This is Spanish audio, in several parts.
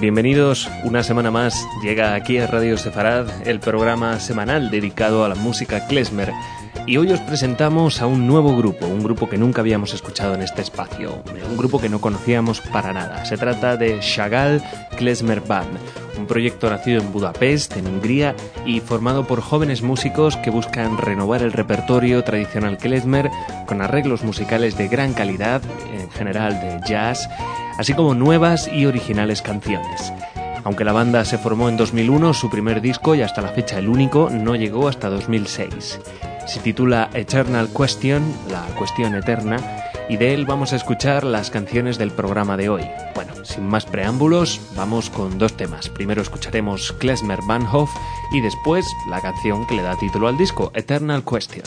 Bienvenidos una semana más. Llega aquí a Radio Sefarad el programa semanal dedicado a la música klezmer. Y hoy os presentamos a un nuevo grupo, un grupo que nunca habíamos escuchado en este espacio, un grupo que no conocíamos para nada. Se trata de Chagall Klezmer Band, un proyecto nacido en Budapest, en Hungría, y formado por jóvenes músicos que buscan renovar el repertorio tradicional klezmer con arreglos musicales de gran calidad, en general de jazz, así como nuevas y originales canciones. Aunque la banda se formó en 2001, su primer disco, y hasta la fecha el único, no llegó hasta 2006. Se titula Eternal Question, la cuestión eterna, y de él vamos a escuchar las canciones del programa de hoy. Bueno, sin más preámbulos, vamos con dos temas. Primero escucharemos Klezmer Bahnhof y después la canción que le da título al disco, Eternal Question.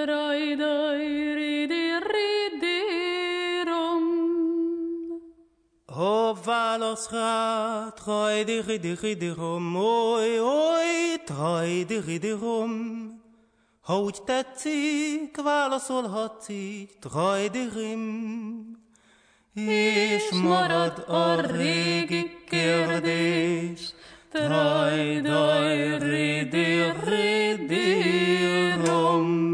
O Valosra, troi di rum, oi, oi, troi di rum. Hout tetzi, Valos hatzi, troi di rim. És marad a régi kérdés, troj, daj, ridi, rom.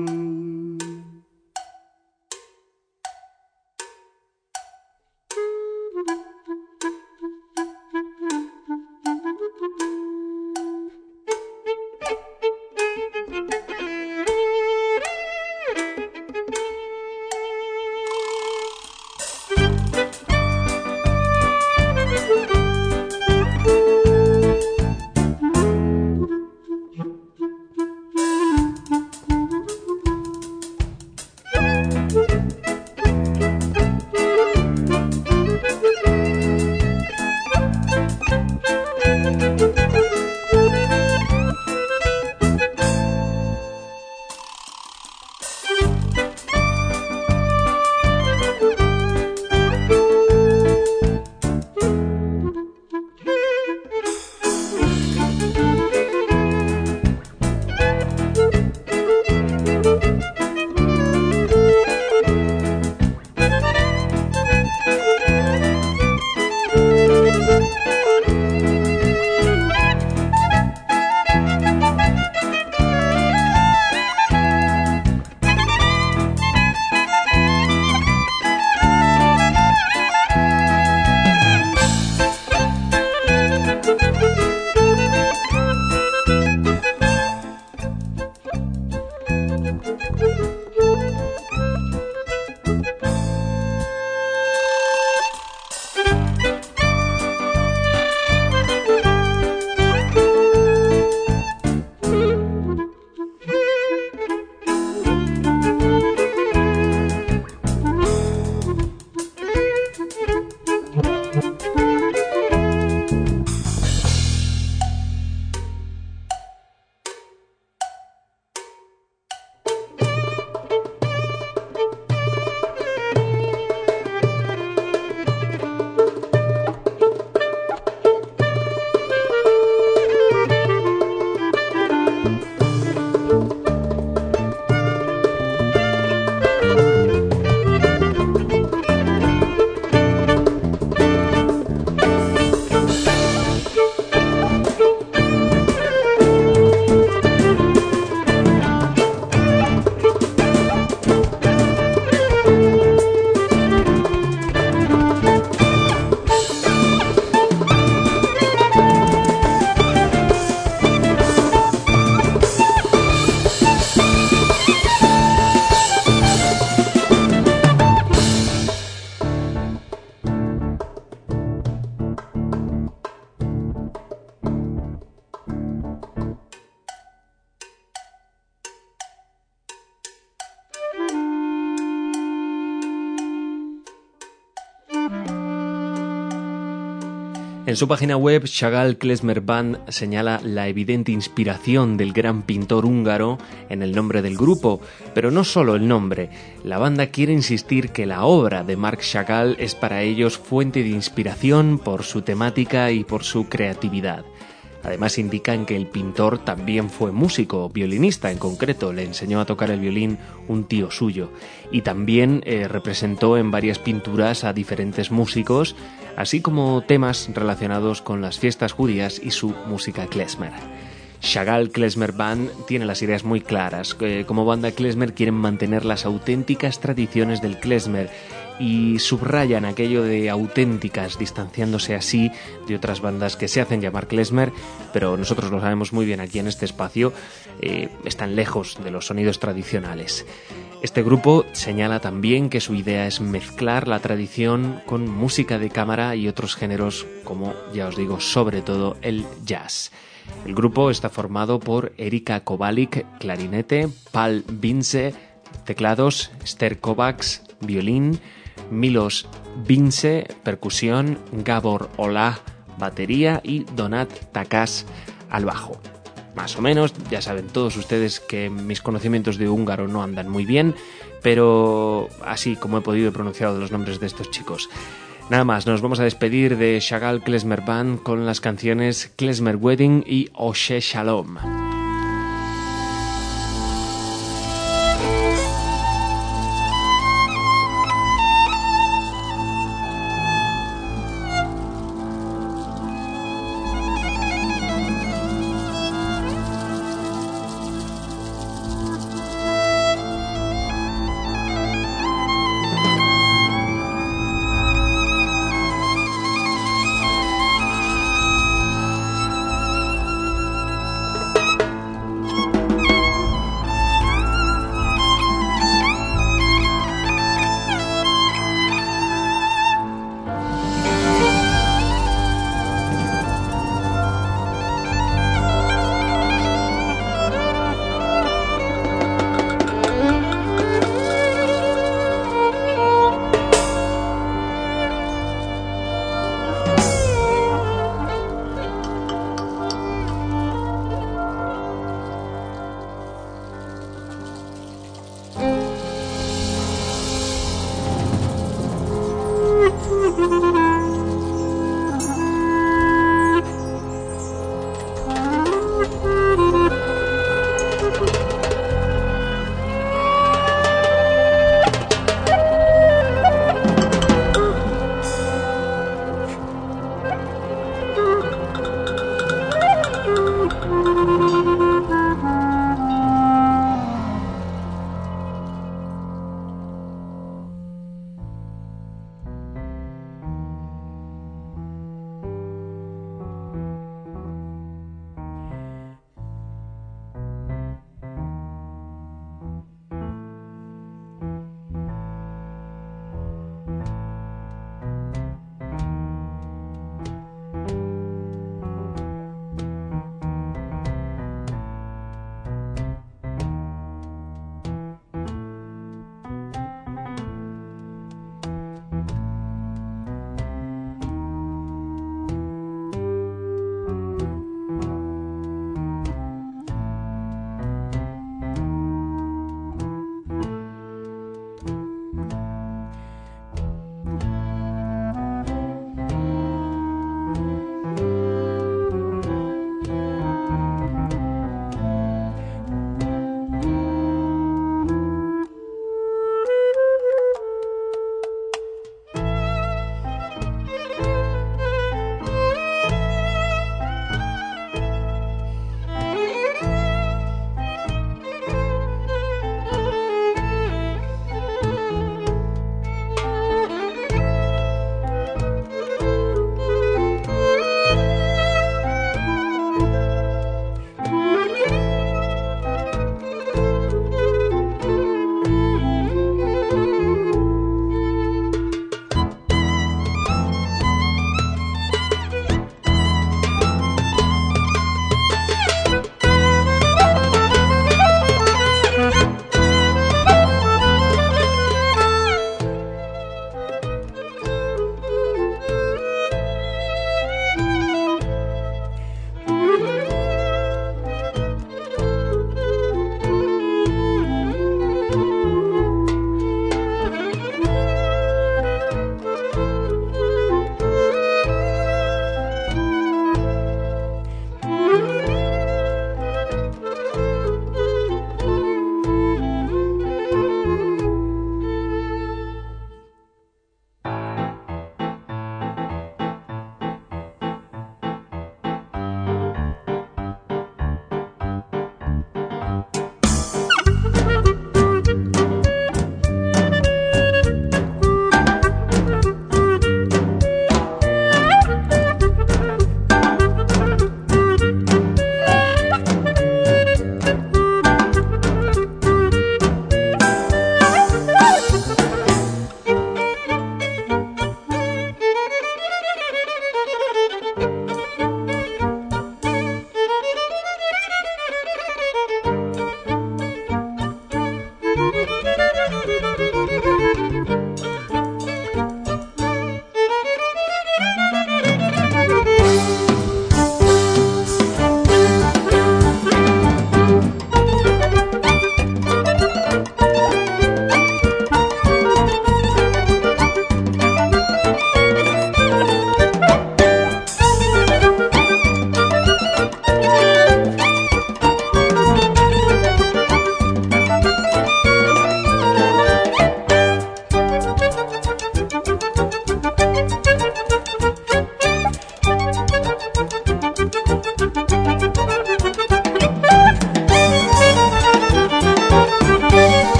En su página web, Chagall Klezmer Band señala la evidente inspiración del gran pintor húngaro en el nombre del grupo, pero no solo el nombre. La banda quiere insistir que la obra de Marc Chagall es para ellos fuente de inspiración por su temática y por su creatividad. Además indican que el pintor también fue músico, violinista en concreto, le enseñó a tocar el violín un tío suyo y también representó en varias pinturas a diferentes músicos, así como temas relacionados con las fiestas judías y su música klezmer. Chagall Klezmer Band tiene las ideas muy claras. Como banda klezmer quieren mantener las auténticas tradiciones del klezmer y subrayan aquello de auténticas, distanciándose así de otras bandas que se hacen llamar klezmer, pero nosotros lo sabemos muy bien aquí en este espacio, están lejos de los sonidos tradicionales. Este grupo señala también que su idea es mezclar la tradición con música de cámara y otros géneros como, ya os digo, sobre todo el jazz. El grupo está formado por Erika Kowalik, clarinete, Pal Vince, teclados, Esther Kovacs, violín, Milos Vince, percusión, Gabor Olah, batería y Donat Takas al bajo. más o menos. Ya saben todos ustedes que mis conocimientos de húngaro no andan muy bien, pero así como he podido he pronunciado los nombres de estos chicos. Nada más, nos vamos a despedir de Chagall Klezmer Band con las canciones Klezmer Wedding y Oshe Shalom.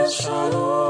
Shalom.